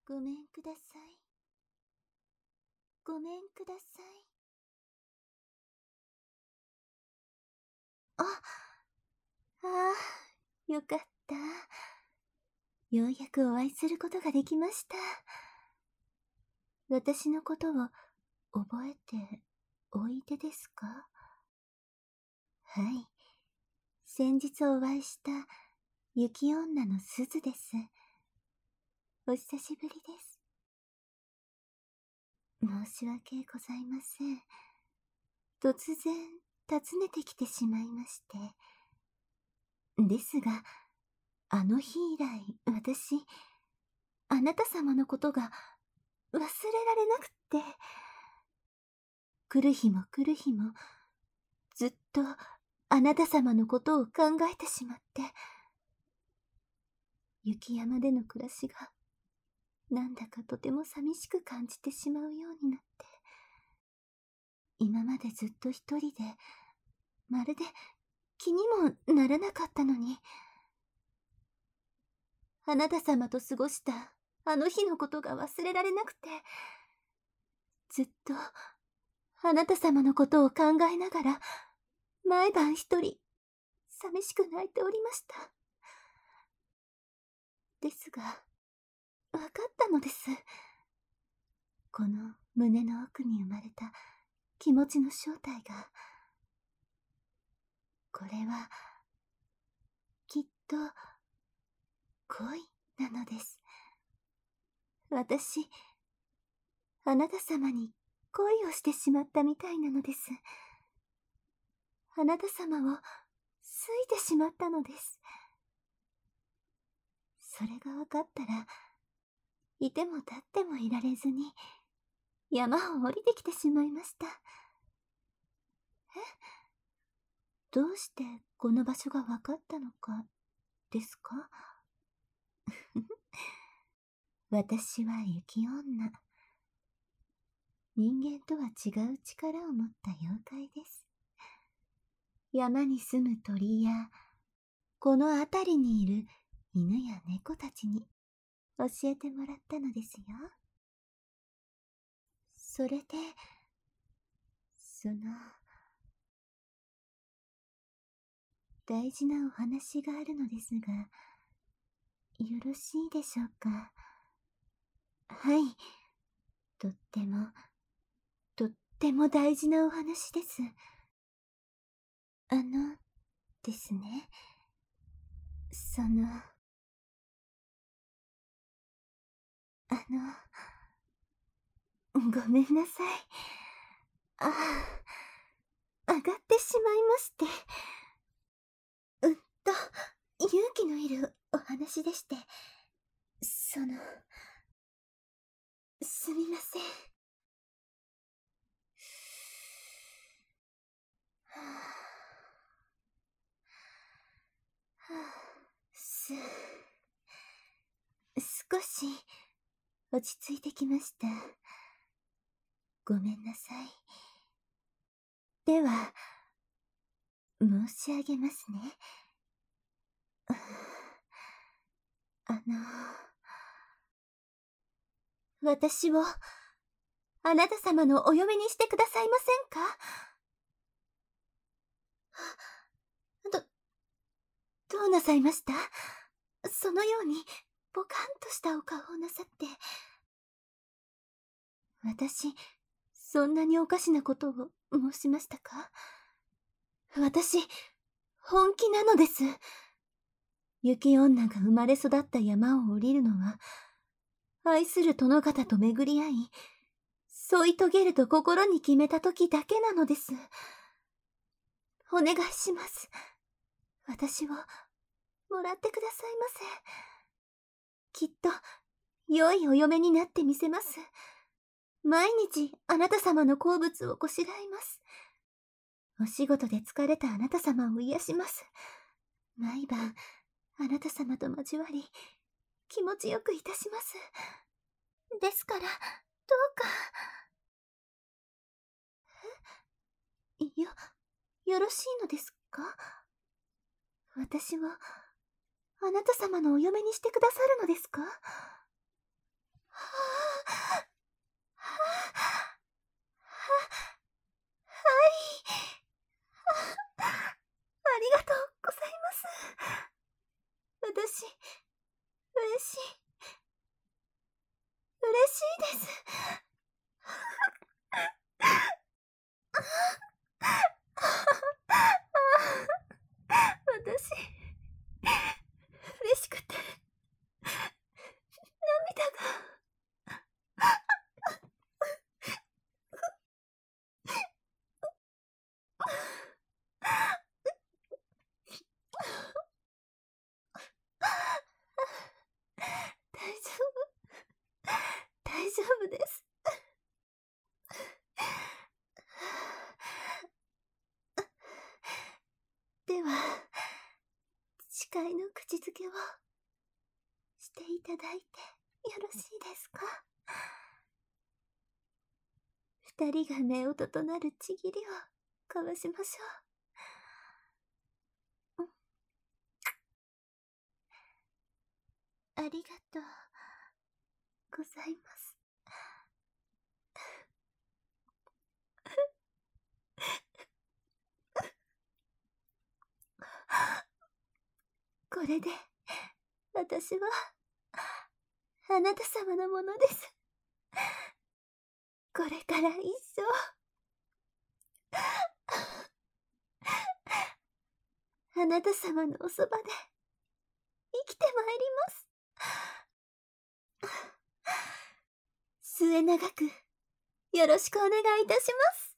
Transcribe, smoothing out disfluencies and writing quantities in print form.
ごめんください。ごめんください。あ、よかった。ようやくお会いすることができました。私のことを覚えておいでですか？はい。先日お会いした雪女の鈴です。お久しぶりです。申し訳ございません。突然訪ねてきてしまいまして。ですが、あの日以来、私、あなた様のことが忘れられなくって、来る日も来る日も、ずっとあなた様のことを考えてしまって、雪山での暮らしが、なんだかとても寂しく感じてしまうようになって、今までずっと一人で、まるで気にもならなかったのに、あなた様と過ごしたあの日のことが忘れられなくて、ずっとあなた様のことを考えながら、毎晩一人、寂しく泣いておりました。ですが、わかったのです。この胸の奥に生まれた気持ちの正体が、これは、きっと、恋なのです。私、あなた様に恋をしてしまったみたいなのです。あなた様を好いてしまったのです。それがわかったら、いても立ってもいられずに、山を降りてきてしまいました。どうしてこの場所がわかったのか、ですか？私は雪女。人間とは違う力を持った妖怪です。山に住む鳥や、この辺りにいる犬や猫たちに教えてもらったのですよ。それで、大事なお話があるのですが、よろしいでしょうか？はい。とっても大事なお話です。ですね。ごめんなさい。上がってしまいまして。うんと、勇気のいるお話でして、すみません。はぁ、はぁ、少し落ち着いてきました。ごめんなさい。では、申し上げますね。私を、あなた様のお嫁にしてくださいませんか？どうなさいました？そのように、ポカンとしたお顔をなさって。私、そんなにおかしなことを申しましたか？私、本気なのです。雪女が生まれ育った山を降りるのは、愛する殿方と巡り合い、添い遂げると心に決めた時だけなのです。お願いします。私を、もらってくださいませ。きっと、良いお嫁になってみせます。毎日、あなた様の好物をこしらえます。お仕事で疲れたあなた様を癒します。毎晩、あなた様と交わり、気持ちよくいたします。ですから、どうか。よろしいのですか？私は、あなた様のお嫁にしてくださるのですか？ 嬉しい。嬉しいです。私、嬉しくて、涙が。大丈夫、大丈夫です。では、誓いの口づけをしていただいてよろしいですか？二人が目音となるちぎりを交わしましょう。ありがとうございます。これで私はあなた様のものです。これから一生あなた様のおそばで生きてまいります。末永くよろしくお願いいたします。